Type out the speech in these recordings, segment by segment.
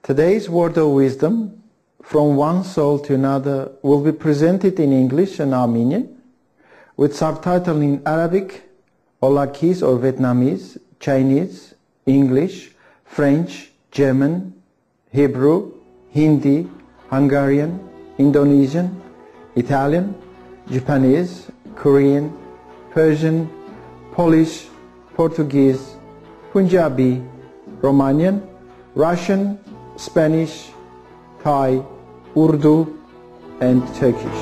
Today's word of wisdom from one soul to another will be presented in English and Armenian with subtitle in Arabic, Olakis or Vietnamese, Chinese, English, French, German, Hebrew, Hindi, Hungarian, Indonesian, Italian, Japanese, Korean, Persian, Polish, Portuguese, Punjabi, Romanian, Russian, Spanish, Thai, Urdu, and Turkish.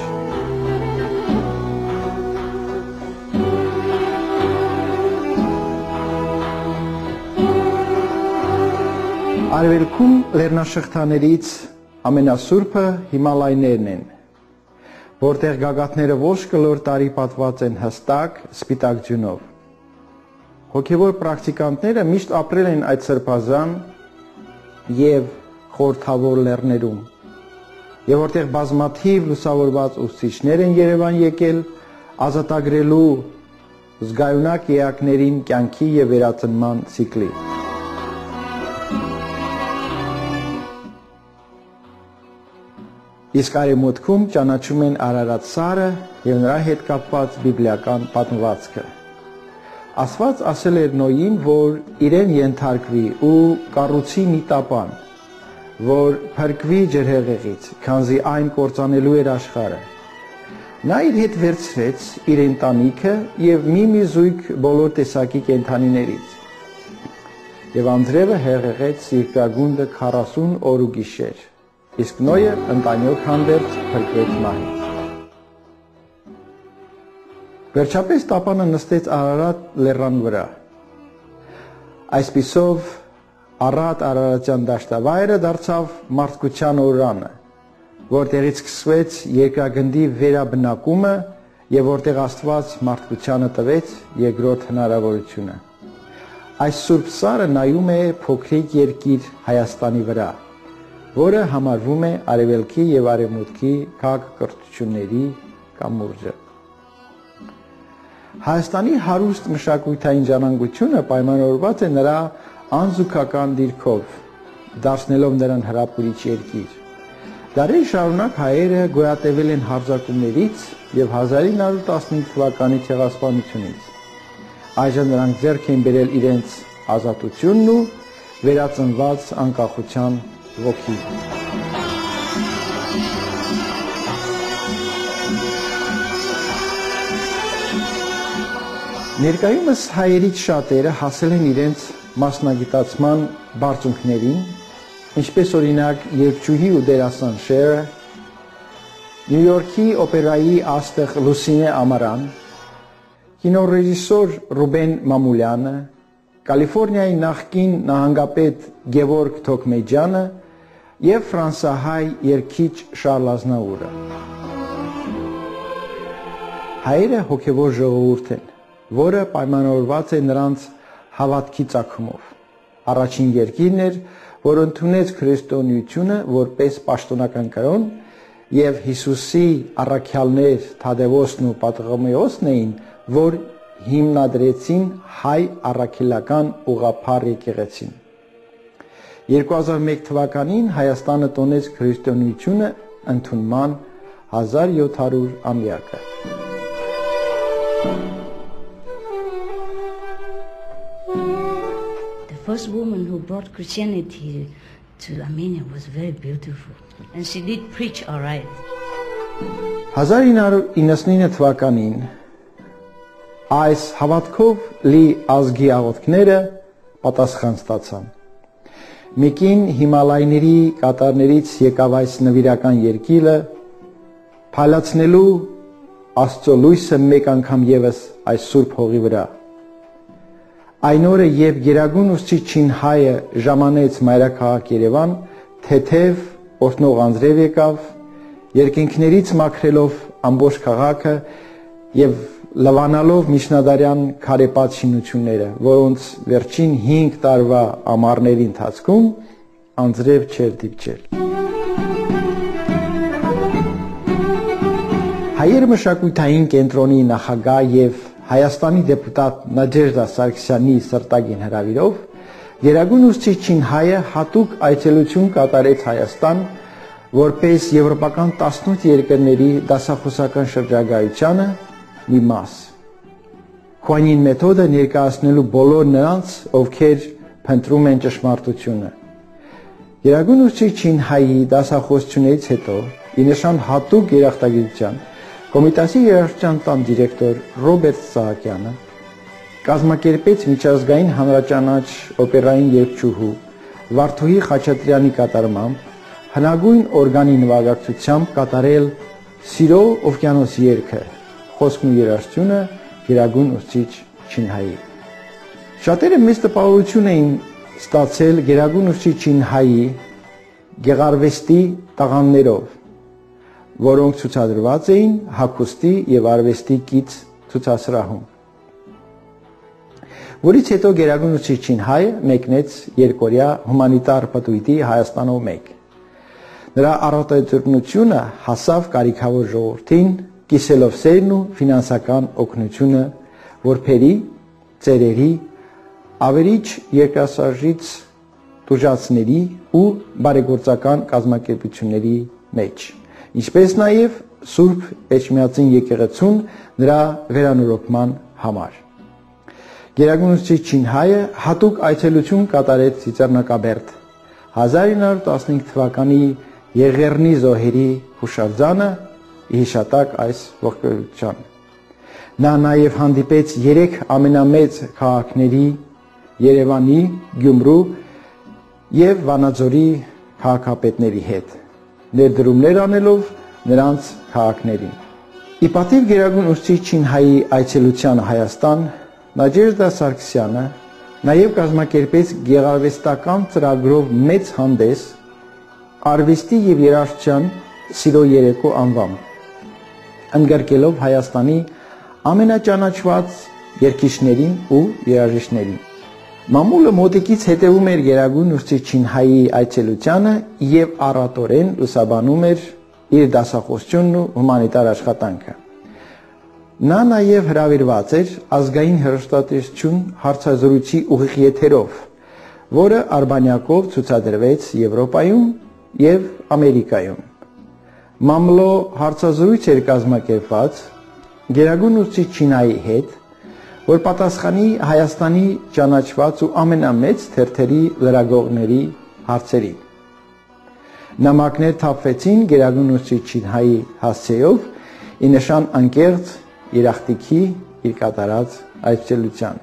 Արևելքում լեռնաշղթաներից ամենասուրբը Հիմալայներն են, որտեղ գագաթները ոչ կլոր տարի պատված են հստակ սպիտակ ձյունով։ Հոգևոր պրակտիկանտները միշտ ապրել են այդ սրբազան և խորհրդավոր լեռներում, և որտեղ բազմաթիվ լուսավորված ուսուցիչներ են Երևան եկել ազատագրելու զգայունակ էակներին կյանքի և վերածնման ցիկլի։ Իսկ արևմուտքում ճանաչում են Արարատ սարը և նրա հետ կապված բիբլիական պատմվածքը։ Աստված ասել էր Նոյին, որ իրեն ենթարկվի ու կառուցի մի տապան, որ փրկվի ջրհեղեղից, քանզի այն կործանելու էր աշխարհը։ Նա իր հետ վերցրեց իր ընտանիքը և մի զույգ բոլոր տեսակի կենդանիներից։ Եվ անձրևը հեղեղեց երկրագունդը 40 օր ու գիշեր, իսկ Նոյը ընտանյոք հանդերձ փրկվեց մահից։ Վերջապես տապանը նստեց Արարատ լեռան վրա։ Այսպիսով առատ Արարատյան դաշտավայրը դարձավ մարդկության օրրանը, որտեղից սկսվեց երկրագնդի վերաբնակումը և որտեղ Աստված մարդկությանը տվեց երկրորդ հնարավորությունը։ Այս սուրբ սարը նայում է փոքրիկ երկիր Հայաստանի վրա, որը համարվում է արևելքի և արևմուտքի քաղաքակրթությունների կամուրջը։ Հայաստանի հարուստ մշակութային ժառանգությունը պայմանավորված է նրա անզուգական դիրքով, դարձնելով նրան հրապուրիչ երկիր։ Դարեր շարունակ հայերը գոյատևել են հարձակումներից և 1915 թվականի ցեղասպանությունից։ Այժմ նրանք ձեռք են բերել իրենց ազատությունն ու վերածնված անկախության ոգի։ Ներկայումս հայերից շատերը հասել են իրենց մասնագիտացման բարձունքներին, ինչպես օրինակ երգչուհի ու դերասան Շերը, Նյու Յորքի օպերայի աստղ Լուսինե Ամարան, կինոռեժիսոր Ռուբեն Մամուլյանը, Կալիֆոռնիայի նախկին նահանգապետ Գևորգ Թոքմեջյանը և ֆրանսահայ երգիչ Շարլ Ազնավուրը։ Հայերը հոգևոր ժողովուրդ են, որը պայմանավորված է նրանց հավատքի ծագումով։ Առաջին երկիրն էր, որ ընդունեց քրիստոնեությունը որպես պաշտոնական կրոն, և Հիսուսի առաքյալներ Թադևոսն ու Պատղոմեոսն էին, որ հիմնադրեցին հայ առաքելական ուղղափառ եկեղեցին։ 2001 թվականին Հայաստանը տոնեց քրիստոնեությունը ընդունման 1700-ամյակը։ The first woman who brought Christianity to Armenia was very beautiful, and she did preach all right. 1999 թվականին այս հավատքով լի ազգի աղոթքները պատասխան ստացան։ Մեկին Հիմալայների կատարներից եկավ այս նվիրական երկիրը, փայլացնելու Աստծո լույսը մեկ անգամ ևս այս սուրբ հողի վրա։ Այն օրը, երբ գերագույն ուսուցիչին հայը ժամանեց մայրաքաղաք Երևան, թեթև օրհնող անձրև եկավ, երկինքներից մաքրելով ամբողջ քաղաքը և լվանալով միջնադարյան քարեպատ շինությունները, որոնց վերջին 5 տարվա ամառների ընթացքում անձրև չէր դիպչել։ Հայեր մշակութային կենտրոնի նախագահ և Հայաստանի դեպուտատ Նաջեժդա Սարգսյանի սրտագին հրավիրով Գերագույն ուսուցիչ Չինհայը հատուկ այցելություն կատարեց Հայաստան, որպես եվրոպական 18 երկրների դասախոսական շրջագայությանը մի մաս։ Քուանին մեթոդը ներկայացնելու բոլոր նրանց, ովքեր փնտրում են ճշմարտությունը։ Գերագույն ուսուցիչ Չինհայի դասախոսությունից հետո ի նշան հատուկ երախտագիտության Կոմիտասի երաժշտության տան դիրեկտոր Ռոբերտ Սահակյանը կազմակերպեց միջազգային հանրաճանաչ օպերային երգչուհու Վարդուհի Խաչատրյանի կատարմամբ հնագույն օրգանի նվագակցությամբ կատարել Սիրո օվկիանոս երգը, խոսքն ու երաժշտությունը գերագույն ուսուցիչ Չինհայի։ Շատերը մեծ տպավորություն էին ստացել գերագույն ուսուցիչ Չինհայի գեղարվեստի տաղանդներով, որոնք ցուցադրված էին հագուստի եւ արվեստի կից ցուցասրահում։ Որից հետո գերագույն ուսուցիչ Չինհայը մեկնեց երկօրյա հումանիտար պտույտի Հայաստանով մեկ։ Նրա առատությունությունը հասավ կարիքավոր ժողովրդին, կիսելով սերն ու ֆինանսական օգնությունը որբերի, ծերերի, ավերիչ երկրաշարժից տուժածների ու բարեգործական կազմակերպությունների մեջ, ինչպես նաև Սուրբ Էջմիածին եկեղեցուն նրա վերանորոգման համար։ Գերագույն ուսուցիչ Չինհայը հատուկ այցելություն կատարեց Ծիծեռնակաբերդ 1915 թվականի Եղեռնի զոհերի հուշարձանը հիշատակ այս ողջույնության։ Նա նաև հանդիպեց 3 ամենամեծ քաղաքների Երևանի, Գյումրու եւ Վանաձորի քաղաքապետների հետ, ներդրումներ անելով նրանց քաղաքներին։ Ի պատիվ գերագույն ուսուցիչ Չինհայի այցելության Հայաստան Նաջեժդա Սարգսյանը նաև կազմակերպեց գեղարվեստական ծրագրով մեծ հանդես արվեստի եւ երաժշտության սիրո երեկո անվամբ, ընդգրկելով Հայաստանի ամենաճանաչված երգիչներին ու երաժիշտներին։ Մամուլը մոտիկից հետևում էր գերագույն ուսուցիչ Չինհայի այցելությանը եւ առատորեն լուսաբանում էր իր դասախոսությունն ու հումանիտար աշխատանքը։ Նա նաև հրավիրված էր ազգային հեռուստատեսություն հարցազրույցի ուղիղ եթերով, որը Արբանյակով ցուցադրվեց Եվրոպայում եւ Ամերիկայում։ Մամլո հարցազրույց էր կազմակերպված գերագույն ուսուցիչ Չինհայի հետ, որ պատասխանի Հայաստանի ճանաչված ու ամենամեծ թերթերի լրագրողների հարցերին։ Նամակներ թափվեցին գերագույն ուսուցիչ Չինհայի հասցեով ի նշան անկեղծ երախտիքի իր կատարած այցելության։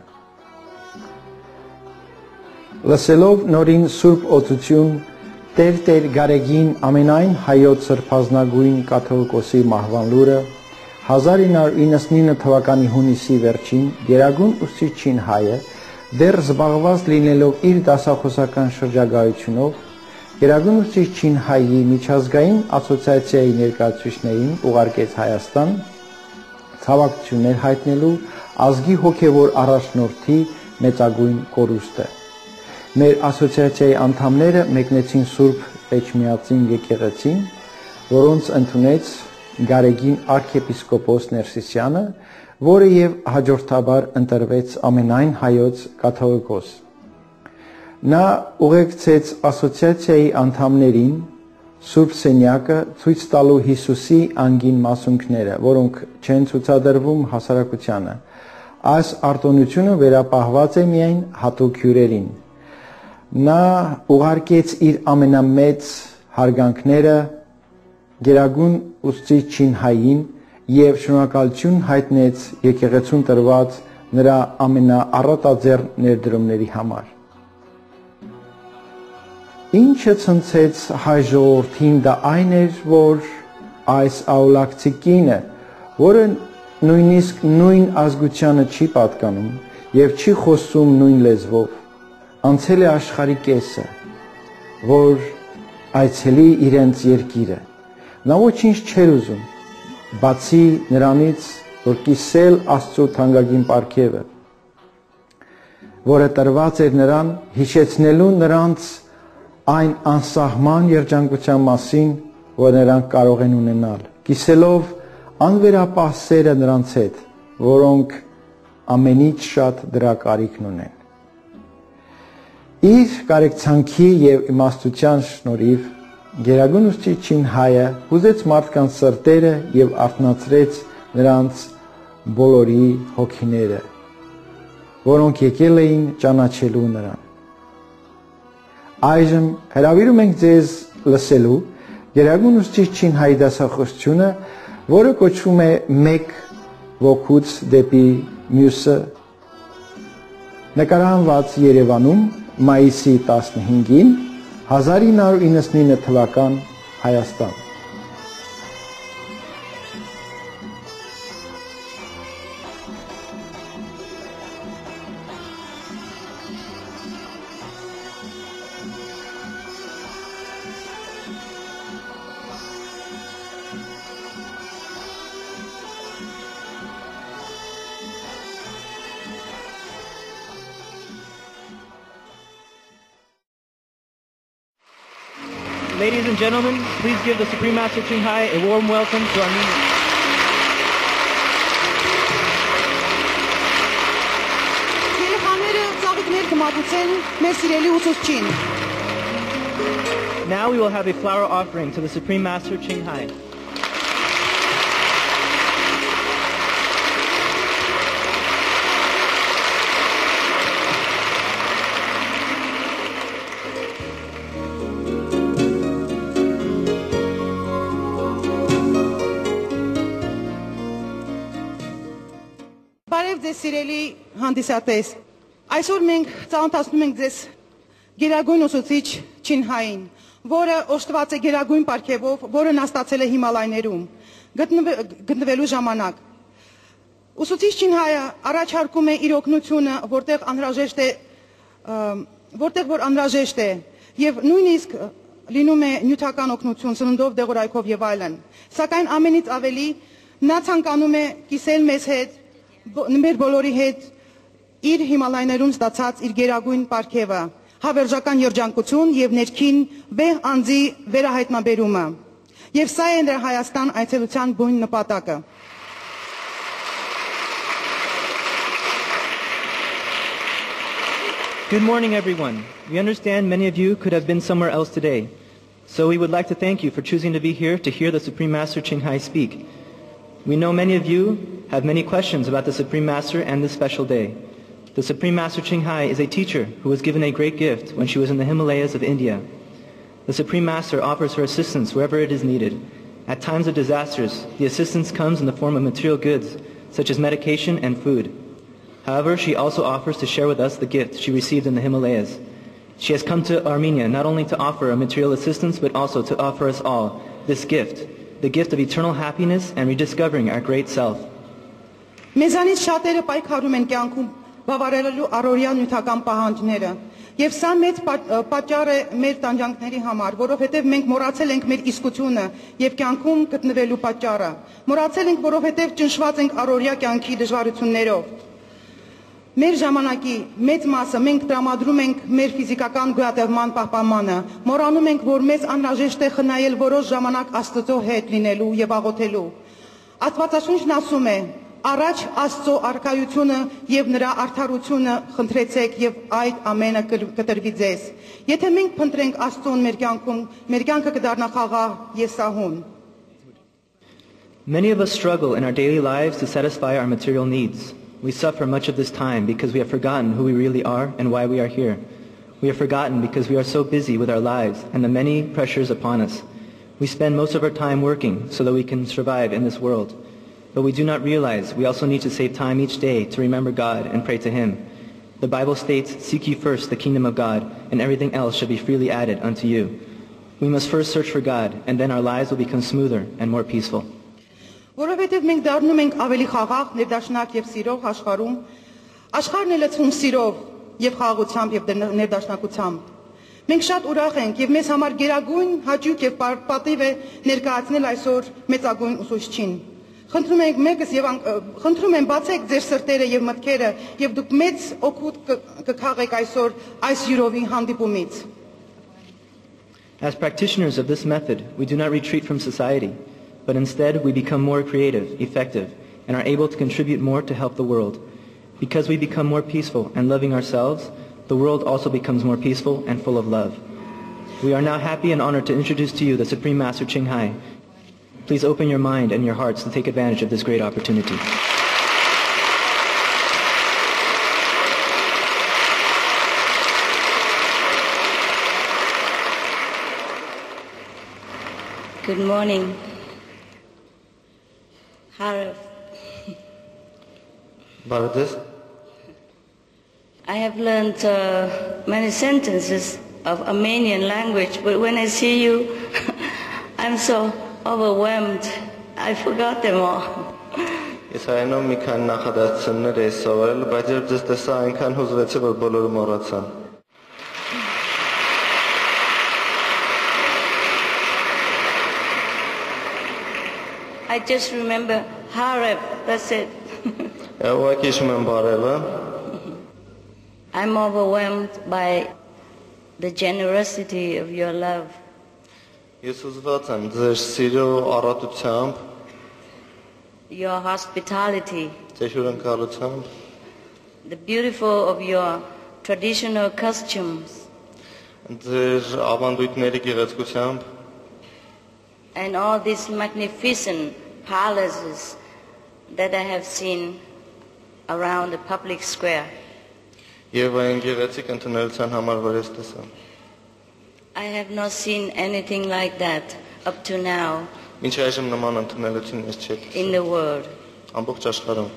Լսելով նորին Սուրբ Օծություն Տեր Գարեգին ամենայն հայոց սրբազնագույն կաթողիկոսի մահվան լուրը 1999 թվականի հունիսի վերջին գերագույն ուսուցիչ Չինհայը դեռ զբաղված լինելով իր դասախոսական շրջագայությունով գերագույն ուսուցիչ Չինհայի միջազգային ասոցիացիայի ներկայացուցիչներին ուղարկեց Հայաստան ցավակցություններ հայտնելու ազգի հոգևոր առաջնորդի մեծագույն կորուստը։ Մեր ասոցիացիայի անդամները մեկնեցին Սուրբ Էջմիածին եկեղեցին, որոնց ընդունեց Գարեգին arczepiskopos Ներսիսյանը, որը եւ հաջորդաբար ընտրվեց ամենայն հայոց կաթողիկոս։ Նա ուղեկցեց ասոցիացիայի անդամներին Սուրբ Սենյակը ցույց տալու Հիսուսի անգին մասունքները, որոնք չեն ցուցադրվում հասարակությանը։ Այս արտոնությունը վերապահված է միայն հատուկ հյուրերին։ Նա ուղարկեց իր ամենամեծ հարգանքները գերագույն ուսուցիչ Չինհային եւ շնորհակալություն հայտնեց եկեղեցուն տրված նրա ամենաառատաձեռն ներդրումների համար։ Ինչը ցնցեց հայ ժողովրդին դա այն էր, որ այս աուլակցի կինը, որը նույնիսկ նույն ազգությանը չի պատկանում եւ չի խոսում նույն լեզվով, անցել է աշխարհի կեսը, որ այցելի իրենց երկիրը։ Նա ոչինչ չէր ուզում, բացի նրանից, որ կիսել Աստծո թանկագին պարգևը, որը տրված էր նրան հիշեցնելու նրանց այն անսահման երջանկության մասին, որ նրանք կարող են ունենալ, կիսելով անվերապահ սերը նրանց հետ, որոնք ամենից շատ դրա կարիքն ունեն։ Իր կարեկցանքի եւ իմաստության շնորհիվ Գերագույն ուսուցիչին հայը հուզեց մարդկանց սրտերը եւ արթնացրեց նրանց բոլորի հոգիները, որոնք եկել էին ճանաչելու նրան։ Այժմ հրավիրում ենք ձեզ լսելու Գերագույն ուսուցիչին հայ դասախոսությունը, որը կոչվում է «Մեկ ոգուց դեպի մյուսը», նկարահանված Երևանում մայիսի 15-ին 1999 թվական Հայաստան։ Ladies and gentlemen, please give the Supreme Master Ching Hai a warm welcome to Armenia. Now we will have a flower offering to the Supreme Master Ching Hai. Բարև ձեզ սիրելի հանդիսատես, այսօր մենք ծանոթացնում ենք ձեզ Գերագույն ուսուցիչ Չին Հային, որը օժտված է գերագույն պարգևով, որը նստացել է Հիմալայներում գտնվելու ժամանակ։ Ուսուցիչ Չին Հայը առաջարկում է իր օգնությունը, որտեղ անհրաժեշտ է, եւ նույնիսկ լինում է նյութական օգնություն, սննդով, դեղորայքով եւ այլն։ Սակայն ամենից ավելի նա ցանկանում է կիսել մեզ հետ մեր բոլորի հետ իր Հիմալայներում ստացած իր գերագույն պարգևը, հավերժական երջանկություն եւ ներքին վեհ անձի վերահայտնաբերումը։ Եվ սա է նրա Հայաստան այցելության բուն նպատակը։ Good morning, everyone. We understand many of you could have been somewhere else today. So we would like to thank you for choosing to be here to hear the Supreme Master Ching Hai speak. We know many of you have many questions about the Supreme Master and this special day. The Supreme Master Ching Hai is a teacher who was given a great gift when she was in the Himalayas of India. The Supreme Master offers her assistance wherever it is needed. At times of disasters, the assistance comes in the form of material goods, such as medication and food. However, she also offers to share with us the gift she received in the Himalayas. She has come to Armenia not only to offer a material assistance, but also to offer us all this gift, the gift of eternal happiness and rediscovering our great self. Մեզանից շատերը պայքարում են կյանքում բավարարելու առօրյա նյութական պահանջները, եւ սա մեծ պատճառ է մեր տանջանքների համար, որովհետեւ մենք մոռացել ենք մեր իսկությունը եւ կյանքում գտնվելու պատճառը։ Մոռացել ենք, որովհետեւ ճնշված ենք առօրյա կյանքի դժվարություններով։ Մեր ժամանակի մեծ մասը մենք տրամադրում ենք մեր ֆիզիկական գոյատևման պահպանմանը, մոռանում ենք, որ մեզ անհրաժեշտ է խնայել որոշ ժամանակ Աստծո հետ լինելու եւ աղոթելու։ Աստվածաշունչն ասում է. Առաջ Աստծո արքայությունը եւ նրա արդարությունը խնդրեցեք եւ այդ ամենը կտրվի ձեզ։ Եթե մենք փնտրենք Աստծուն մեր կյանքում, մեր կյանքը կդառնա խաղաղ եւ սահուն։ Many of us struggle in our daily lives to satisfy our material needs. We suffer much of this time because we have forgotten who we really are and why we are here. We have forgotten because we are so busy with our lives and the many pressures upon us. We spend most of our time working so that we can survive in this world. But we do not realize we also need to save time each day to remember God and pray to Him. The Bible states, "Seek ye first the kingdom of God, and everything else shall be freely added unto you." We must first search for God, and then our lives will become smoother and more peaceful. Որովհետև մենք դառնում ենք ավելի խաղաղ, ներդաշնակ եւ սիրող աշխարհում, աշխարհն է լցվում սիրով եւ խաղաղությամբ եւ ներդաշնակությամբ։ Մենք շատ ուրախ ենք եւ մեզ համար գերագույն հաճույք եւ պատիվ է ներկայացնել այսօր մեծագույն ուսուցչին։ Խնդրում եմ բացեք ձեր սրտերը եւ մտքերը եւ դուք մեծ օգուտ կքաղեք այսօր այս յուրովի հանդիպումից։ As practitioners of this method, we do not retreat from society, but instead we become more creative, effective, and are able to contribute more to help the world. Because we become more peaceful and loving ourselves, the world also becomes more peaceful and full of love. We are now happy and honored to introduce to you the Supreme Master Ching Hai. Please open your mind and your hearts to take advantage of this great opportunity. Good morning. Harav. Baradas, I have learned many sentences of Armenian language, but when I see you, I'm so overwhelmed. I forgot them all. ես հայերենով մի քանի նախադասություններ էի սովորել, բայց երբ ձեզ տեսա, այնքան հուզվեցի, որ բոլորը մոռացա։ I just remember Harav, that's it. Ուղղակի հիշում եմ բարևը, I'm overwhelmed by the generosity of your love. ես ուզված եմ ձեր սիրո առատությամբ, Your hospitality, ձեր հյուրընկալությամբ, the beautiful of your traditional costumes, ձեր ավանդույթների գեղեցկությամբ, and all these magnificent palaces that I have seen around the public square. եւ այն գեղեցիկ ընդունելության համար, որ ես տեսա։ I have not seen anything like that up to now Մինչ այժմ նման ընդունելություն ես չեք in տեսել the world. ամբողջ աշխարհում։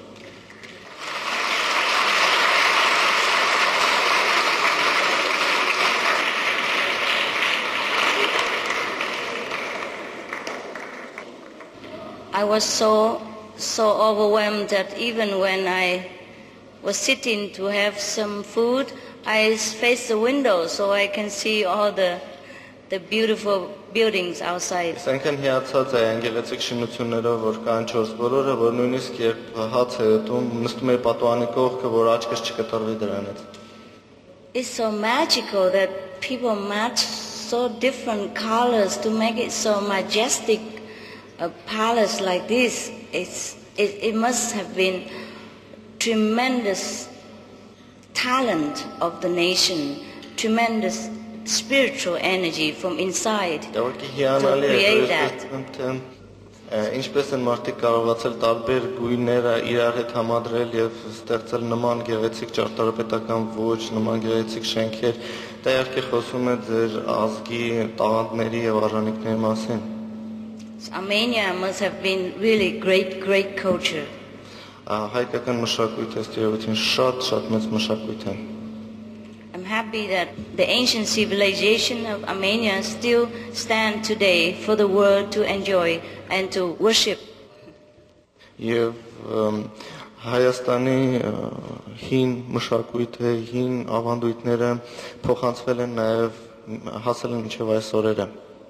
I was so overwhelmed that even when I was sitting to have some food, I faced the window so I can see all the beautiful buildings outside. Ես այնքան հիացած եմ այն գեղեցիկ շինություններով, որ կան 4 բոլորը, որ նույնիսկ երբ հաց է ուտում, նստում եմ պատուհանի կողքը, որ աչքս չկտրվի դրանից։ It's so magical that people match so different colors to make it so majestic. A palace like this, it must have been tremendous talent of the nation, tremendous spiritual energy from inside to create that. Ինչպես են մարդիկ կարողացել տարբեր գույները իրար հետ համադրել եւ ստեղծել նման գեղեցիկ ճարտարապետական ոճ, նման գեղեցիկ շենքեր, դա իհարկե խոսում է ձեր ազգի տաղանդների եւ արժանինքների մասին։ Armenia must have been really great culture. Հայկական մշակույթը ըստ շատ մեծ մշակույթ է։ I'm happy that the ancient civilization of Armenia still stand today for the world to enjoy and to worship. Եվ Հայաստանի հին մշակույթը, հին ավանդույթները փոխանցվել են նաև հասել են մինչև այս օրերը։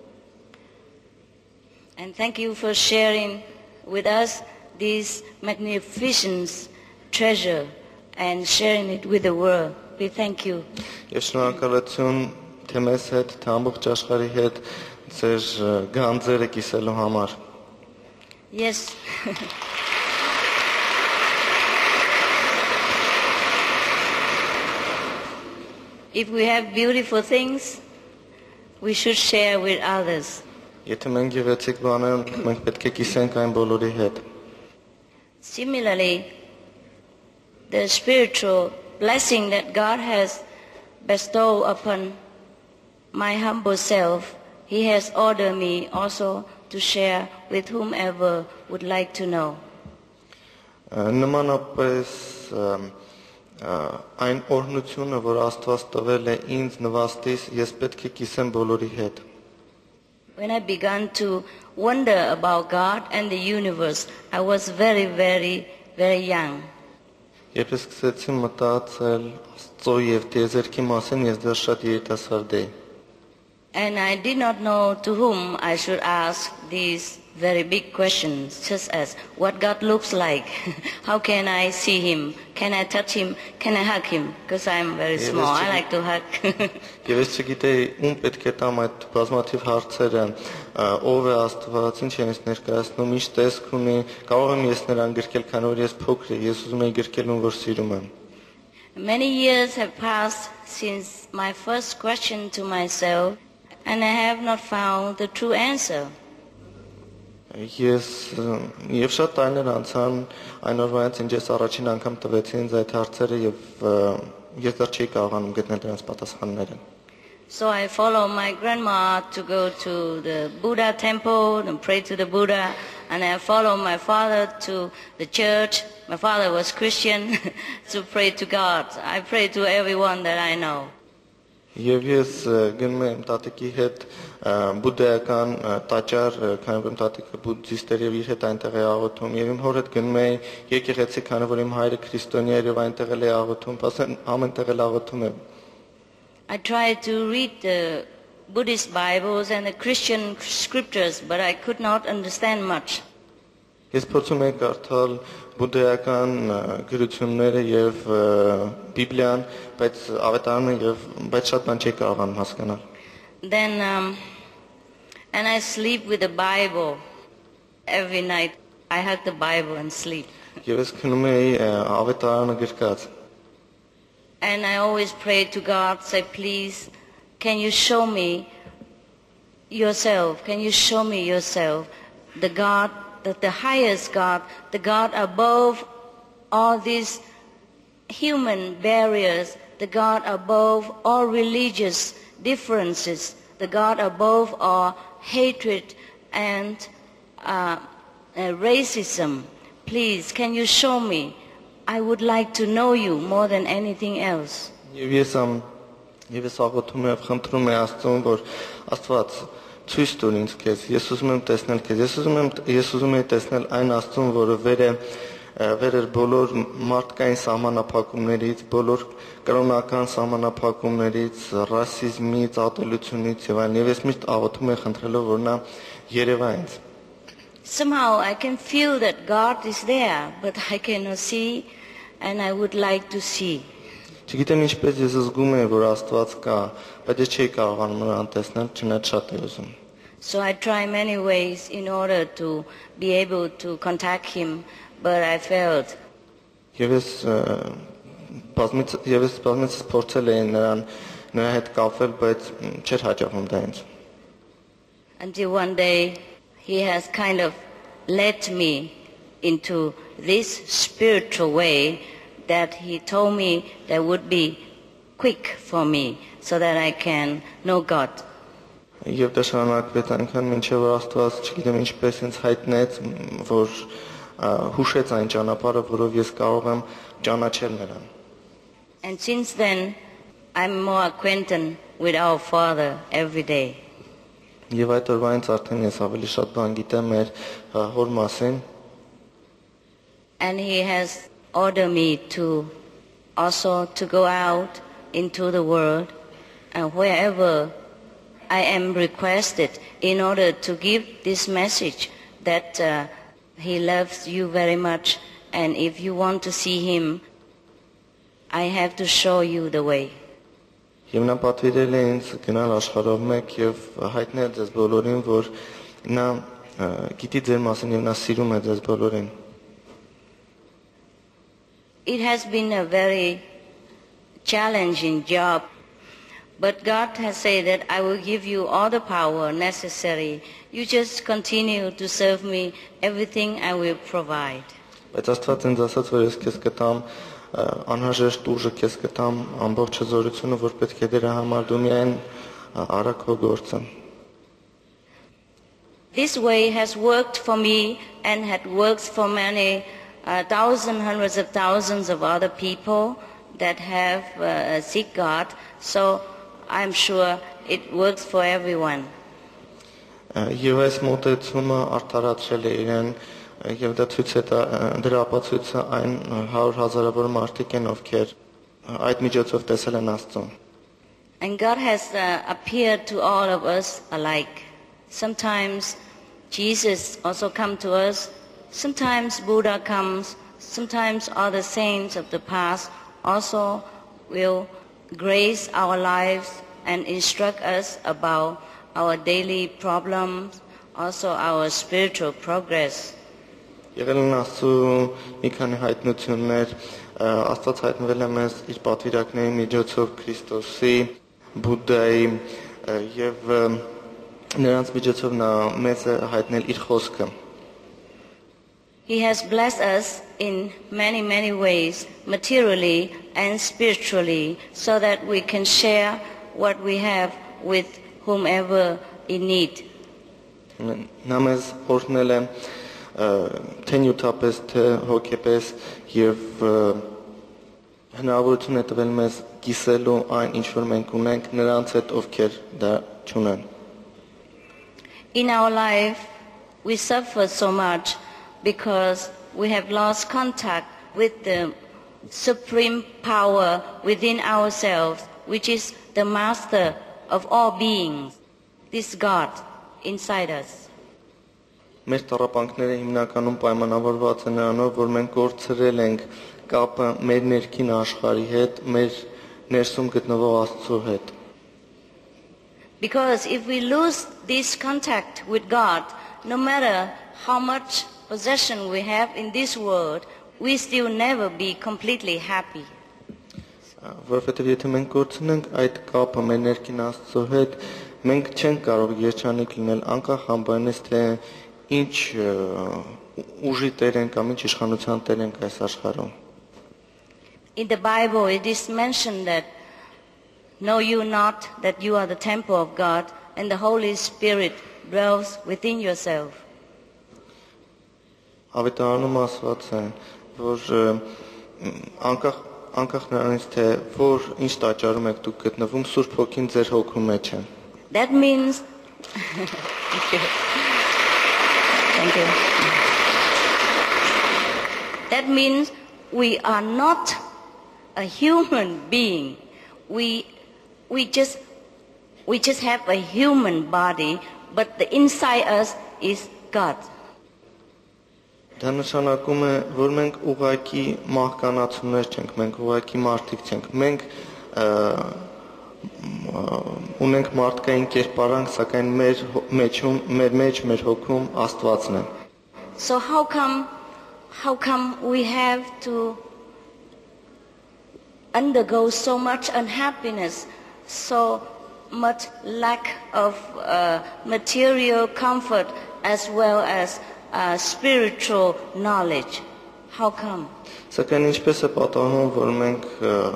And thank you for sharing with us this magnificent treasure and sharing it with the world. We thank you. Ես շնորհակալություն թե մեզ հետ, թե ամբողջ աշխարհի հետ ձեր գանձերը կիսելու համար։ Yes. If we have beautiful things, we should share with others. Եթե մենք գեղեցիկ բաներ ունենք, մենք պետք է կիսենք այն բոլորի հետ։ Similarly, the spiritual blessing that God has bestowed upon my humble self, He has ordered me also to share with whomever would like to know. Նմանապես այն օրհնությունը, որ Աստված տվել է ինձ նվաստից, ես պետք է կիսեմ բոլորի հետ։ When I began to wonder about God and the universe, I was very young. Երբ ես սկսեցի մտածել Աստծո եւ տիեզերքի մասին, ես դեռ շատ երիտասարդ էի։ And I did not know to whom I should ask these very big questions, such as what God looks like, how can I see Him, can I touch Him, can I hug Him, because I'm very small, I like to hug. Եվ ես չգիտեի ում պետք է տամ այդ բազմաթիվ հարցերը, ով է Աստված, ինչ է ինձ ներկայացնում, ինչ տեսք ունի, կարող եմ ես նրան գրկել, քանի որ ես փոքր եմ, ես ուզում եի գրկել ում որ սիրում եմ։ Many years have passed since my first question to myself, and I have not found the true answer. Ես եւ շատ տարիներ անցան այն օրվանից ինչ ես առաջին անգամ տվեցի ինձ այդ հարցերը եւ ես դեռ չէի կարողանում գտնել դրանց պատասխանները։ So I follow my grandma to go to the Buddha temple and pray to the Buddha, and I follow my father to the church. My father was Christian to pray to God. I pray to everyone that I know. Եվ ես գնում եմ տատիկի հետ բուդդայական տաճար, քանի որ տատիկը բուդդիստեր եւ իր հետ այնտեղ է աղոթում, եւ իմ հոր հետ գնում էի եկեղեցի, քանի որ իմ հայրը քրիստոնյա էր եւ այնտեղ էլ է աղոթում, ասեն ամենտեղ էլ աղոթում եմ։ I tried to read the Buddhist Bibles and the Christian scriptures, but I could not understand much. Ես փորձում եմ կարդալ բուդդայական գրությունները եւ Բիբլիան, բայց ավետարանը եւ բայց շատ բան չի կարողանում հասկանալ։ Then and I sleep with the Bible every night. I hug the Bible and sleep. Եվ ես քնում էի ավետարանը գրկած։ And I always pray to God, say, please, can you show me yourself? Can you show me yourself? The God, the highest God, the God above all these human barriers, the God above all religious differences, the God above all hatred and racism. Please, can you show me? I would like to know you more than anything else. Եվ ես աղոթում եմ, խնդրում եմ Աստծուն, որ Աստված ցույց տուր ինձ քեզ։ Ես ուզում եմ տեսնել քեզ։ Ես ուզում եմ տեսնել այն Աստծուն, որը վեր էր բոլոր մարդկային սահմանափակումներից, բոլոր կրոնական սահմանափակումներից, ռասիզմից, ատելությունից եւ այլն։ Եվ ես միշտ աղոթում եմ, խնդրելով, որ նա երևա ինձ։ Somehow I can feel that God is there, but I cannot see, and I would like to see. Չգիտեմ ինչպես ես զգում եմ, որ Աստված կա, բայց ես չի կարողանում նրան տեսնել, չնայած շատ եմ ուզում։ So I try many ways in order to be able to contact him, but I failed. Եվ ես բազմից փորձել եմ նրա հետ կապվել, բայց չէր հաջողվում դա ինձ։ Until one day he has kind of led me into this spiritual way that he told me that would be quick for me so that I can know God. Եվ դա շարունակվեց այնքան մինչև որ Աստված չգիտեմ ինչպես ինձ հայտնեց, որ հուշեց այն ճանապարհը, որով ես կարող եմ ճանաչել նրան։ And since then I'm more acquainted with our Father every day. Եվ այդ օրվանից արդեն ես ավելի շատ բան գիտեմ մեր հոր մասին։ And he has ordered me to also to go out into the world and wherever I am requested in order to give this message that he loves you very much, and if you want to see him, I have to show you the way. Եվ նա պատվիրել է ինձ գնալ աշխարհով մեկ եւ հայտնել ձեզ բոլորին, որ նա գիտի ձեր մասին եւ նա սիրում է ձեզ բոլորին։ It has been a very challenging job, but God has said that I will give you all the power necessary. You just continue to serve me, everything I will provide. Բայց Աստված ինձ ասաց, որ ես քեզ կտամ անհրաժեշտ ուժը, քեզ կտամ ամբողջ զորությունը, որ պետք է դրա համար դու միայն արա քո գործը։ This way has worked for me and had worked for many thousands, hundreds of thousands of other people that have seek God. So I'm sure it works for everyone. Եվ այս մոտեցումը արդարացրել է իրեն եւ դա ցույց է դրա ապացույցը այն 100,000-ավոր մարդիկ են, ովքեր այդ միջոցով տեսել են Աստծուն։ And God has appeared to all of us alike. Sometimes Jesus also come to us. Sometimes Buddha comes. Sometimes other saints of the past also will grace our lives and instruct us about our daily problems, also our spiritual progress. Եղել են Աստծու մի քանի հայտնություններ, Աստված հայտնվել է մեզ իր պատվիրակների միջոցով Քրիստոսի, Բուդդայի եւ նրանց միջոցով նա մեզ է հայտնել իր խոսքը։ He has blessed us in many ways, materially and spiritually, so that we can share what we have with whomever in need. Նա մեզ օրհնել է թե նյութապես, թե հոգեպես եւ հնարավորություն է տվել մեզ կիսելու այն ինչ որ մենք ունենք նրանց հետ ովքեր դա չունեն։ In our life we suffer so much because we have lost contact with the supreme power within ourselves, which is the master of all beings, this God inside us. Մեր տառապանքները հիմնականում պայմանավորված են նրանով, որ մենք կորցրել ենք կապը մեր ներքին աշխարհի հետ, մեր ներսում գտնվող Աստծո հետ։ Because if we lose this contact with God, no matter how much possession we have in this world, we still never be completely happy. Որովհետև եթե մենք կորցնենք այդ կապը մեր ներքին Աստծո հետ, մենք չենք կարող երջանիկ լինել անկախ ամբայնից թե ինչ ուժի տեր ենք կամ ինչ իշխանության տեր ենք այս աշխարհում։ In the Bible it is mentioned that know you not that you are the temple of God and the Holy Spirit dwells within yourself. Ավետարանում ասված է, որ անկախ նրանից թե որ ինչ տաճարում եք դուք գտնվում, Սուրբ Հոգին ձեր հոգու մեջ է։ That means Thank you. That means we are not a human being. We just have a human body, but the inside us is God. Դա նշանակում է, որ մենք ուղղակի մահկանացուներ չենք, մենք ուղղակի մարդիկ չենք։ Մենք ունենք մարդկային կերպարանք, սակայն մեր մեջում, մեր հոգում Աստվածն է։ So how come we have to undergo so much unhappiness, so much lack of material comfort as well as spiritual knowledge? How come? Սակայն ինչպես է պատահում, որ մենք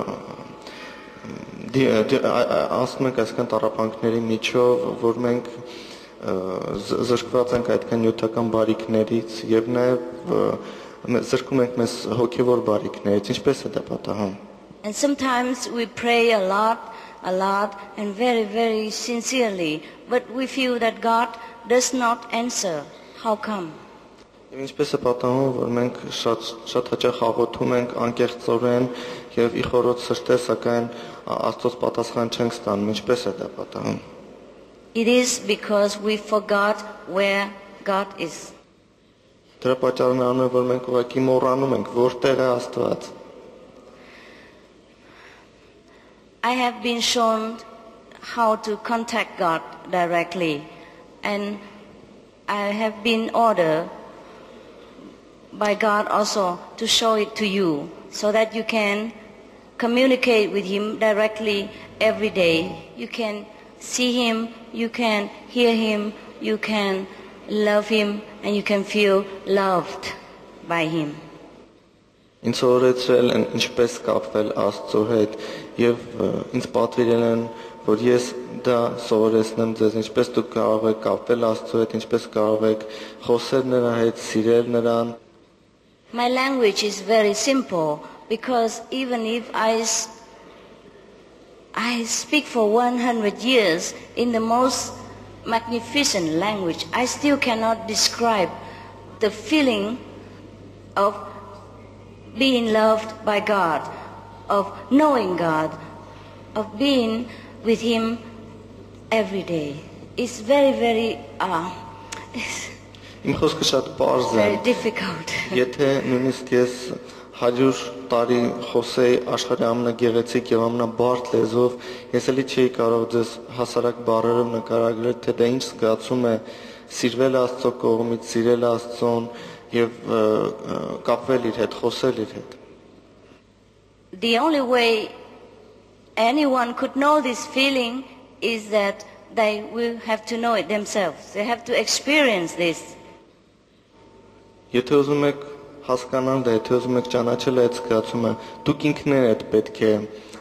ասում ենք այսքան տառապանքների միջով, որ մենք զրկված ենք այդքան նյութական բարիքներից եւ նաեւ զրկում ենք մեզ հոգեվոր բարիքներից, ինչպես է դա պատահում։ And sometimes we pray a lot and very sincerely, but we feel that God does not answer. How come? Ինչպես է պատահում, որ մենք շատ հաճախ աղոթում ենք անկեղծորեն եւ ի խորոց սրտե, սակայն Աստծոց պատասխան չենք ստանում, ինչպես է դա պատահում։ It is because we forgot where God is. Դրա պատճառն է, որ մենք ուղղակի մոռանում ենք որտեղ է Աստված։ I have been shown how to contact God directly, and I have been ordered by God also to show it to you so that you can communicate with Him directly every day. You can see Him, you can hear Him, you can love Him, and you can feel loved by Him. Ինձ օրեցրել են ինչպես կապվել Աստծո հետ եւ ինձ պատվիրել են, որ ես դա սովորեցնեմ ձեզ, ինչպես դուք կարող եք կապվել Աստծո հետ, ինչպես կարող եք խոսել նրա հետ, սիրել նրան։ My language is very simple because even if I speak for 100 years in the most magnificent language, I still cannot describe the feeling of being loved by God, of knowing God, of being with Him every day. It's very Իմ խոսքը շատ պարզ է։ difficult. Եթե նույնիսկ ես 100 տարի խոսեի աշխարհի ամենագեղեցիկ եւ ամենաբարդ լեզվով, ես էլի չէի կարող ձեզ հասարակ բառերով նկարագրել, թե դա ինչ զգացում է սիրվել Աստծո կողմից, սիրել Աստծուն եւ կապվել իր հետ, խոսել իր հետ։ the only way anyone could know this feeling is that they will have to know it themselves. They have to experience this. Եթե ուզում եք հասկանալ դա, եթե ուզում եք ճանաչել այդ զգացումը, դուք ինքներդ պետք է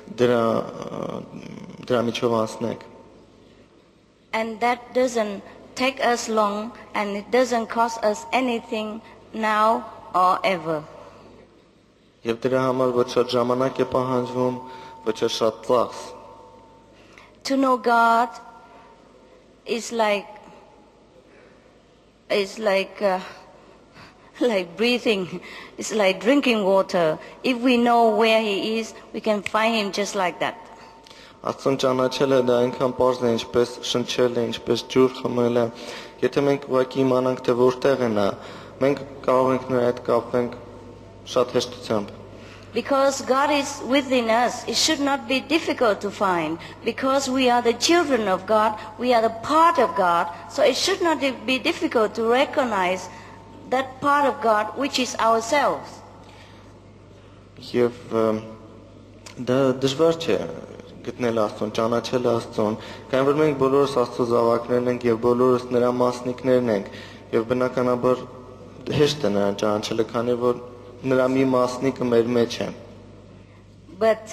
դրա միջով անցնեք։ And that doesn't take us long, and it doesn't cost us anything now or ever. Եվ դրա համար ոչ շատ ժամանակ է պահանջվում, ոչ շատ ծախս։ To know God is like breathing. It's like drinking water. If we know where He is, we can find Him just like that. Աստծուն ճանաչելը դա այնքան պարզ է, ինչպես շնչելը, ինչպես ջուր խմելը։ Եթե մենք ուղղակի իմանանք, թե որտեղ է նա, մենք կարող ենք նրա հետ կապենք շատ հեշտությամբ։ Because God is within us, it should not be difficult to find. Because we are the children of God, we are the part of God, so it should not be difficult to recognize that part of God which is ourselves. Եվ դա դժվար չէ գտնել Աստծուն, ճանաչել Աստծուն, քանի որ մենք բոլորս Աստծո զավակներն ենք եւ բոլորս նրա մասնիկներն ենք, եւ բնականաբար հեշտ է նրան ճանաչելը, քանի որ նրա մի մասնիկը մեր մեջ է։ But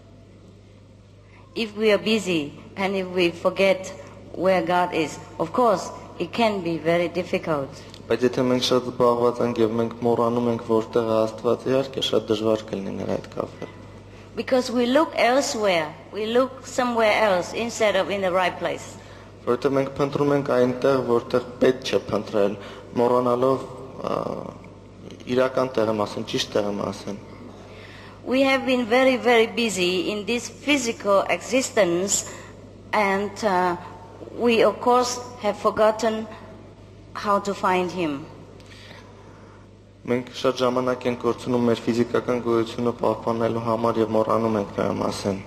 if we are busy and if we forget where God is, of course, it can be very difficult. Բայց եթե մենք շատ զբաղված ենք եւ մենք մոռանում ենք որտեղ է Աստված, իհարկե շատ դժվար կլինի նրա հետ կապել։ Because we look elsewhere, we look somewhere else instead of in the right place. Որովհետեւ մենք փնտրում ենք այնտեղ, որտեղ պետք չէ փնտրել, մոռանալով իրական տեղը մասին, ճիշտ տեղը մասին։ We have been very, very busy in this physical existence, and we of course have forgotten how to find Him. Մենք շատ ժամանակ ենք կորցնում մեր ֆիզիկական գոյությունը պահպանելու համար եւ մոռանում ենք նրա մասին։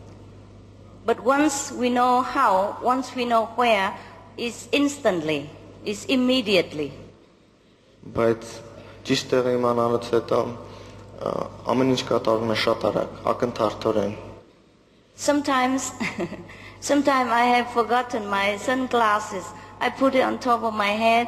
But once we know how, once we know where, it's instantly, it's immediately. Բայց ճիշտ տեղը իմանալուց հետո ամեն ինչ կատարվում է շատ արագ, ակնթարթորեն։ Sometimes I have forgotten my sunglasses. I put it on top of my head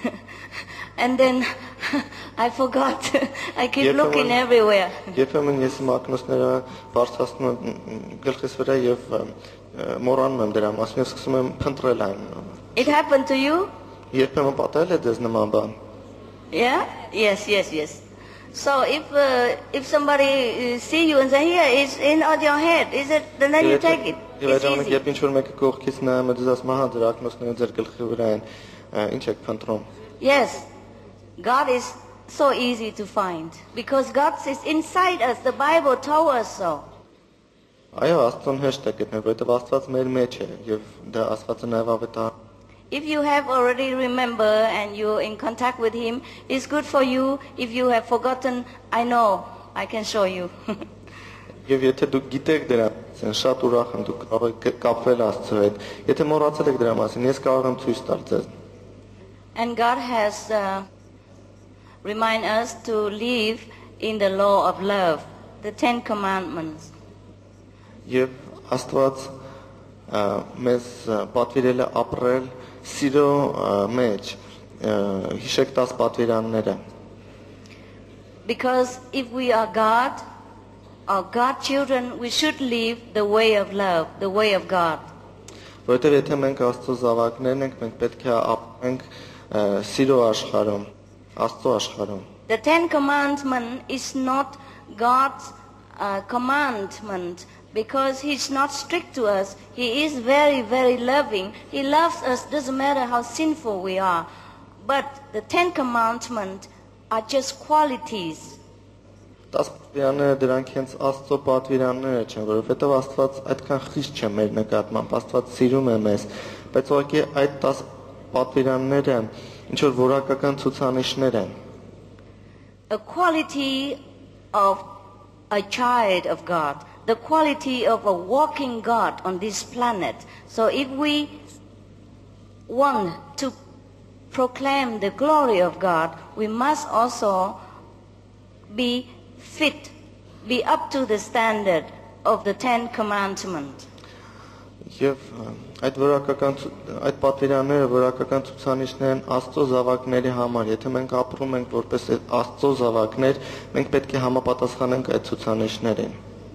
and then I forgot. I keep looking everywhere. Երբեմն ես իմ ակնոցները բարձրացնում եմ գլխիս վրա եւ մոռանում եմ դրա մասին, ես սկսում եմ փնտրել այն։ It happened to you? Երբեմն պատահել է դες նման բան։ Yeah? Yes. So if somebody see you and say, here, it's in on your head, is it? Then you take it. It's easy. Երբ ինչ-որ մեկը կողքից նայում է, դες ասում է, հա, դրա ակնոցները ձեր գլխի վրա են, ինչ եք փնտրում։ Yes. God is so easy to find because God is inside us. The Bible told us so. Այո, Աստծուն հեշտ է գտնել, որովհետև Աստված մեր մեջ է եւ դա Աստվածը նաեւ ավետա։ If you have already remembered and you're in contact with Him, it's good for you. If you have forgotten, I know, I can show you. Եվ եթե դուք գիտեք դրա, ասեն շատ ուրախ եմ, դուք կարող եք կապվել Աստծո հետ։ Եթե մոռացել եք դրա մասին, ես կարող եմ ցույց տալ ձեզ։ And God has remind us to live in the law of love, the 10 commandments. Եվ Աստված մեզ պատվիրել է ապրել սիրո մեջ, հիշեք 10 պատվիրանները։ Because if we are God, or God's children, we should live the way of love, the way of God. Որովհետև եթե մենք Աստծո զավակներն ենք, մենք պետք է ապրենք սիրո աշխարհում, Աստծո աշխարհում։ The 10 commandments is not God's commandment because He's not strict to us. He is very, very loving. He loves us, doesn't matter how sinful we are. But the 10 commandments are just qualities. 10 պատվիրանները դրանք հենց Աստծո պատվիրանները չեն, որովհետև Աստված այդքան խիստ չէ մեր նկատմամբ, Աստված սիրում է մեզ, բայց ուղղակի այդ 10 պատվիրանները ինչ որ որակական ցուցանիշներ են։ A quality of a child of God, the quality of a walking God on this planet. So if we want to proclaim the glory of God, we must also be fit be up to the standard of the 10 commandments. Եվ այդ պատվիրանները որակական ցուցանիշներ են Աստծո զավակների համար։ Եթե մենք ապրում ենք որպես Աստծո զավակներ, մենք պետք է համապատասխանենք այդ ցուցանիշներին։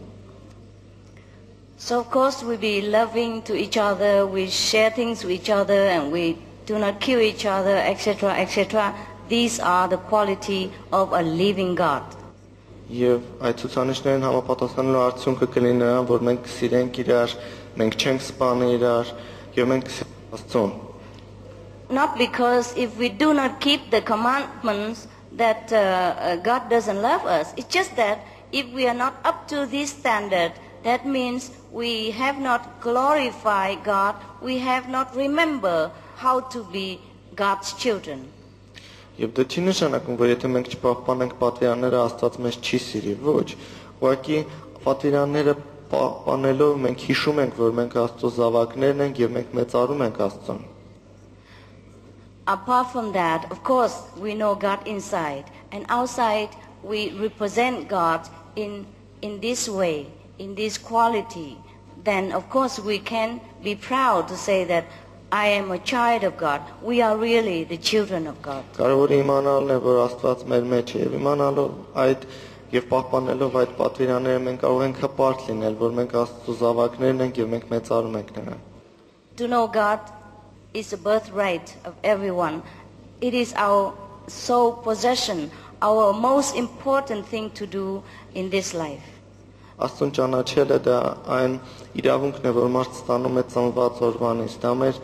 So of course we be loving to each other, we share things with each other, and we do not kill each other, etc., etc. These are the quality of a living God. Եվ այդ ցուցանիշներին համապատասխանելու արդյունքը կլինի նրան, որ մենք սիրենք իրար, մենք չենք սպանի իրար, եւ մենք Աստծուն։ Not because if we do not keep the commandments that God doesn't love us. It's just that if we are not up to this standard, that means we have not glorified God, we have not remembered how to be God's children. Եվ դա չի նշանակում, որ եթե մենք չպահպանենք պատվիրանները, Աստված մեզ չի սիրի, ոչ։ Ուղղակի պատվիրանները պահպանելով մենք հիշում ենք, որ մենք Աստծո զավակներն ենք եւ մենք մեծարում ենք Աստծուն։ Apart from that, of course, we know God inside, and outside we represent God in this way, in this quality. Then, of course, we can be proud to say that I am a child of God. We are really the children of God. Կարևորը իմանալն է, որ Աստված մեր մեջ է, եւ իմանալով այդ եւ պահպանելով այդ պատվիրանները մենք կարող ենք հպարտ լինել, որ մենք Աստծո զավակներն ենք եւ մենք մեծարում ենք նրան։ To know God is a birthright of everyone. It is our sole possession, our most important thing to do in this life. Աստծուն ճանաչելը դա այն իրավունքն է, որ մարդը ստանում է ծնված օրվանից։ Դա մեր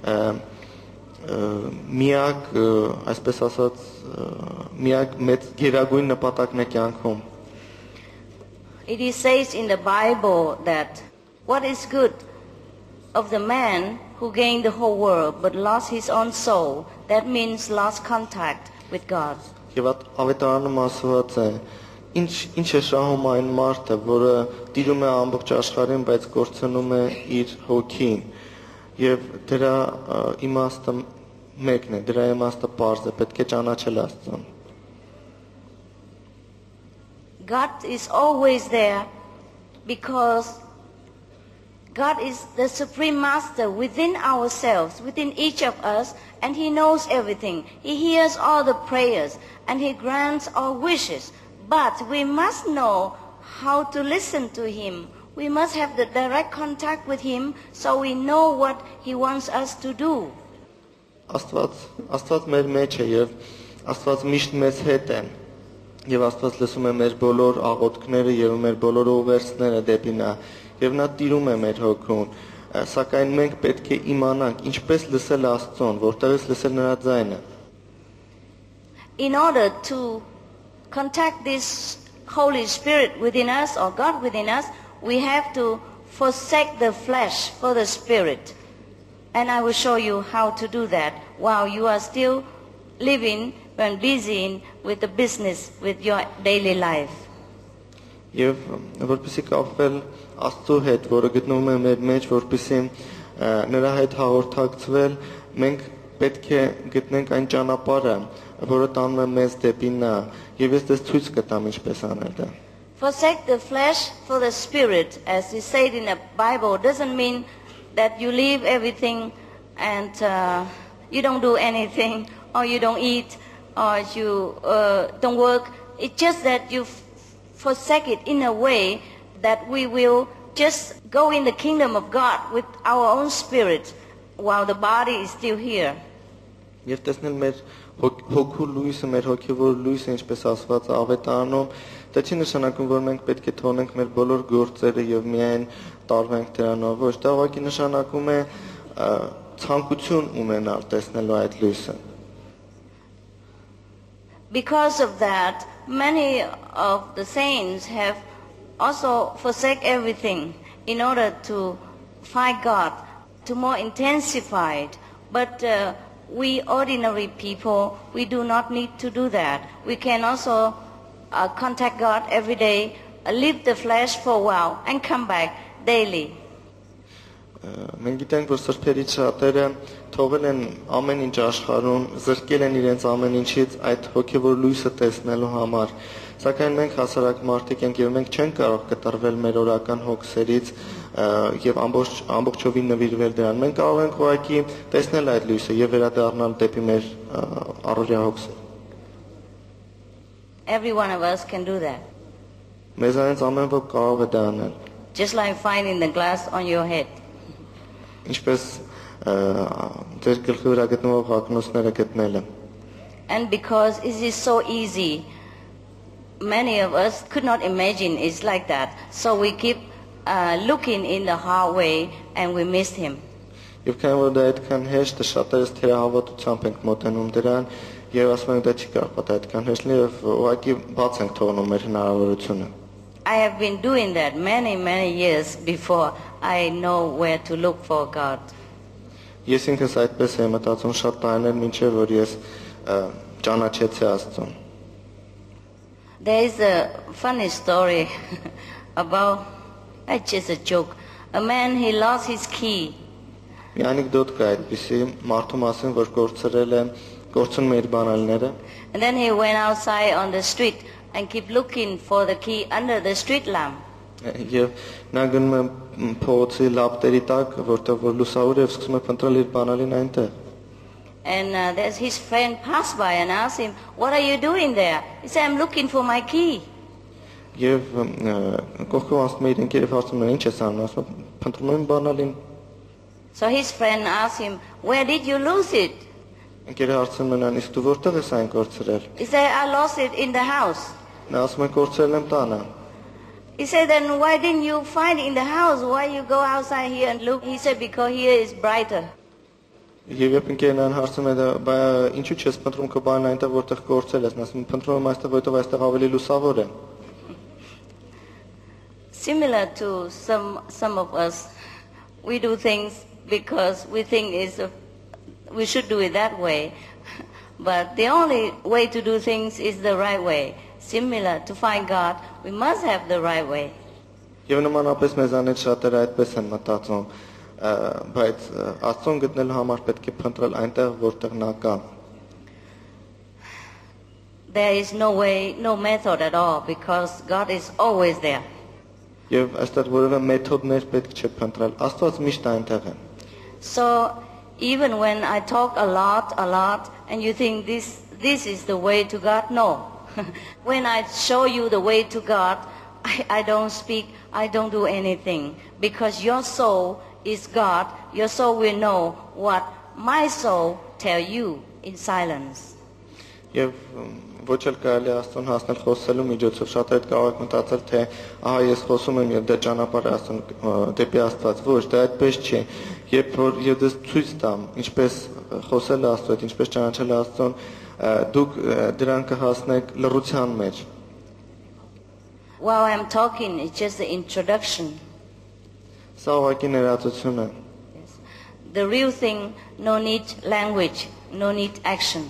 միակ, այսպես ասած, միակ մեծ գերագույն նպատակն է կյանքում։ It is said in the Bible that what is good of the man who gained the whole world but lost his own soul, that means lost contact with God. Եվ ավետարանում ասված է, ինչ է շահում այն մարդը, որը տիրում է ամբողջ աշխարհին, բայց կորցնում է իր հոգին։ Եվ դրա իմաստը մեկն է, դրա իմաստը պարզ է, պետք է ճանաչել Աստծուն։ God is always there because God is the supreme master within ourselves, within each of us, and He knows everything. He hears all the prayers and He grants our wishes. But we must know how to listen to Him. We must have the direct contact with Him so we know what He wants us to do. Աստված մեր մեջ է եւ Աստված միշտ մեզ հետ է։ Եվ Աստված լսում է մեր բոլոր աղոթքները եւ մեր բոլոր ուղերձները դեպի նա։ Եվ նա տիրում է մեր հոգուն։ Սակայն մենք պետք է իմանանք ինչպես լսել Աստծուն, որտեղից լսել նրա ձայնը։ In order to contact this Holy Spirit within us or God within us, we have to forsake the flesh for the Spirit. And I will show you how to do that while you are still living and busy with the business, with your daily life. Եվ որպեսզի կապվել Աստծո հետ, որը գտնվում է մեր մեջ, որպեսզի նրա հետ հաղորդակցվել, մենք պետք է գտնենք այն ճանապարհը, որը տանում է մեզ դեպի նա, եւ ես դες ցույց կտամ ինչպես անել դա։ Forsake the flesh for the spirit, as is said in the Bible, doesn't mean that you leave everything and you don't do anything, or you don't eat, or you don't work. It's just that you forsake it in a way that we will just go in the kingdom of God with our own spirit while the body is still here. Եվ տեսնել մեր հոգու լույսը, մեր հոգևոր լույսը, ինչպես ասված է ավետարանում, դա չի նշանակում, որ մենք պետք է թողնենք մեր բոլոր գործերը եւ միայն տարվենք դրանով, ոչ, դա ուղղակի նշանակում է ցանկություն ունենալ տեսնելու այդ լույսը։ Because of that, many of the saints have also forsake everything in order to find God, to more intensify it. But we ordinary people, we do not need to do that. We can also contact God every day, leave the flesh for a while, and come back daily. Մենք գիտենք, որ սրբերի շատերը թողել են ամեն ինչ աշխարհում, զրկել են իրենց ամեն ինչից այդ հոգևոր լույսը տեսնելու համար։ Սակայն մենք հասարակ մարդիկ ենք եւ մենք չենք կարող կտրվել մեր օրական հոգսերից եւ ամբողջովին նվիրվել դրան։ Մենք կարող ենք ուղղակի տեսնել այդ լույսը եւ վերադառնալ դեպի մեր առօրյա հոգսերը։ Every one of us can do that. Մեզանից ամեն ոք կարող է դա անել։ Just like finding the glass on your head. Ինչպես ձեր գլխի վրա գտնվող ակնոցները գտնելը։ And because it is so easy, many of us could not imagine it's like that. So we keep looking in the hard way and we missed him. Եվ քանի որ դա այդքան հեշտ է, շատերս թերահավատությամբ ենք մոտենում դրան եւ ասում ենք դա չի կարող պատահել այդքան հեշտ եւ ուղղակի բաց ենք թողնում մեր հնարավորությունը։ I have been doing that many years before I know where to look for God. Ես ինքս այդպես եմ մտածում շատ տարիներ մինչեւ որ ես ճանաչեցի Աստծուն։ There is a funny story about, it's just a joke. A man, he lost his key. Մի անեկդոտ կա այդպիսի մարդու մասին, որ կորցնում է իր բանալիները։ And then he went outside on the street and kept looking for the key under the street lamp. Եվ նա գնում է փողոցի լապտերի տակ, որտեղ որ լուսավոր է, սկսում է փնտրել իր բանալին այնտեղ։ And there's his friend passed by and asked him, "What are you doing there?" He said, "I'm looking for my key." Եվ կողքով անցնում է իր ընկերը հարցնում է, ինչ ես անում, ասում է, փնտրում եմ բանալին։ So his friend asked him, "Where did you lose it?" Ընկերը հարցնում է նրան, իսկ դու որտեղ ես այն կորցրել։ He said, "I lost it in the house." Նա ասում է, կորցրել եմ տանը։ He said, "Then why didn't you find it in the house? Why you go outside here and look?" He said, "Because here is brighter." Եվ երբ ընկերն նրան հարցում է, բա ինչու՞ չես փնտրում քո բանն այնտեղ որտեղ կորցրել ես, նա ասում է, փնտրում եմ այստեղ, որտեղ այստեղ ավելի լուսավոր է։ Similar to some of us, we do things because we think we should do it that way. But the only way to do things is the right way. Similar to find God, we must have the right way. Եվ նմանապես մեզանից շատերը այդպես են մտածում, բայց Աստծուն գտնելու համար պետք է փնտրել այնտեղ, որտեղ նա կա։ There is no way, no method at all, because God is always there. Եվ այստեղ որևէ մեթոդներ պետք չէ փնտրել, Աստված միշտ այնտեղ է։ So even when I talk a lot, and you think this is the way to God, no. When I show you the way to God, I don't speak, I don't do anything, because your soul is God. Your soul will know what my soul tell you in silence. Եվ ոչ էլ կարելի է Աստծուն հասնել խոսելու միջոցով, շատերը կարող եք մտածել, թե ահա ես խոսում եմ եւ դա ճանապարհ է Աստծուն դեպի Աստված, ոչ, դա այդպես չի։ Երբ որ ես դες ցույց տամ, ինչպես խոսել Աստծո հետ, ինչպես ճանաչել Աստծուն, դուք դրան կհասնեք լռության մեջ։ While I'm talking, it's just the introduction. Սա ուղղակի ներածություն է։ The real thing, no need language, no need action.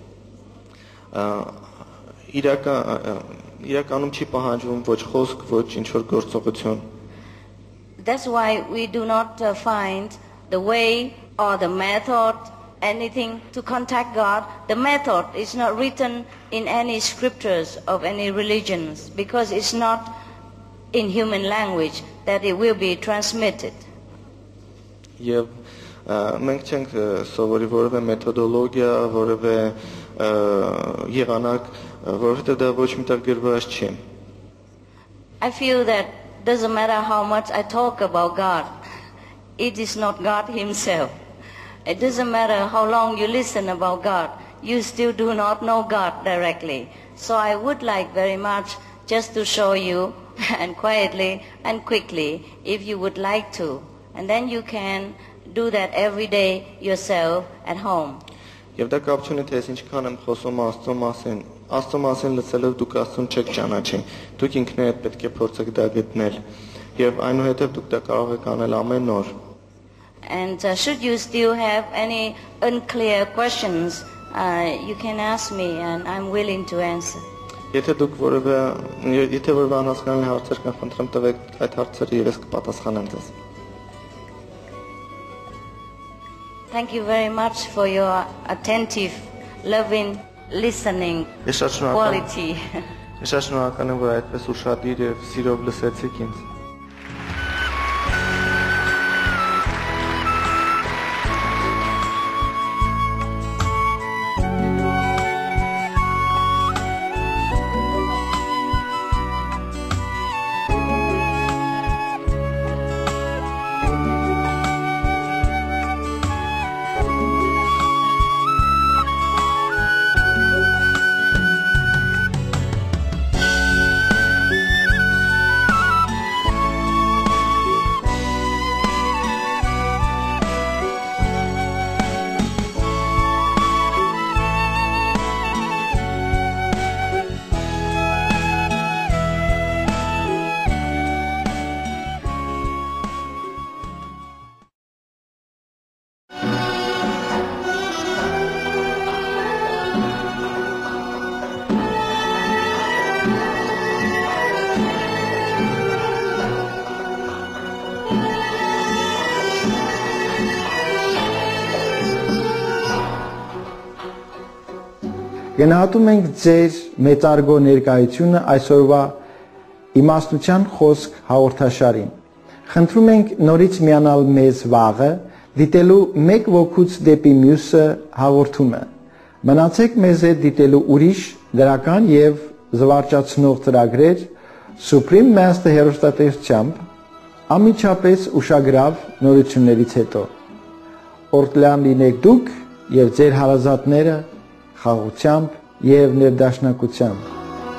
Իրականում չի պահանջվում ոչ խոսք, ոչ ինչ-որ գործողություն։ That's why we do not find the way or the method, anything to contact God. The method is not written in any scriptures of any religions, because it's not in human language that it will be transmitted. Եվ մենք չենք սովորի որևէ մեթոդոլոգիա, որևէ եղանակ, որովհետև դա ոչ միտեղ գրված չի։ I feel that doesn't matter how much I talk about God, it is not God himself. It doesn't matter how long you listen about God, you still do not know God directly. So I would like very much just to show you and quietly and quickly if you would like to. And then you can do that every day yourself at home. Եվ դա կապ չունի թե ես ինչքան եմ խոսում Աստծո մասին լսելով դուք Աստծուն չեք ճանաչի, դուք ինքներդ պետք է փորձեք դա գտնել, եւ այնուհետեւ դուք դա կարող եք անել ամեն օր։ And should you still have any unclear questions, you can ask me and I'm willing to answer. Եթե դուք որևէ անհասկանալի հարցեր կան, խնդրեմ տվեք այդ հարցերը եւ ես կպատասխանեմ ձեզ։ Thank you very much for your attentive, loving, listening quality. Ես շնորհակալ եմ, որ այդպես ուշադիր եւ սիրով լսեցիք ինձ։ Գնահատում ենք ձեր մեծարգո ներկայությունը այսօրվա իմաստության խոսք հաղորդաշարին։ Խնդրում ենք նորից միանալ մեզ վաղը, դիտելու մեկ ոգուց դեպի մյուսը հաղորդումը։ Մնացեք մեզ հետ դիտելու ուրիշ դրական եւ զվարճացնող ծրագրեր Supreme Master հեռուստատեսությամբ անմիջապես ուշագրավ նորություններից հետո։ Օրդլան լինեք դուք եւ ձեր հարազատները խաղությամբ եւ ներդաշնակությամբ։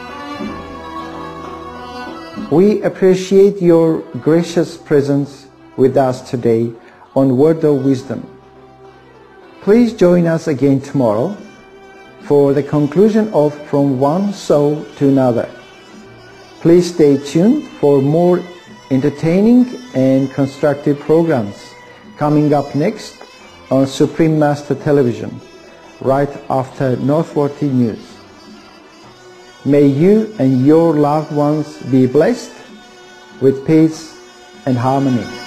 We appreciate your gracious presence with us today on Word of Wisdom. Please join us again tomorrow for the conclusion of From One Soul to Another. Please stay tuned for more entertaining and constructive programs coming up next on Supreme Master Television, right after Northworthy News. May you and your loved ones be blessed with peace and harmony.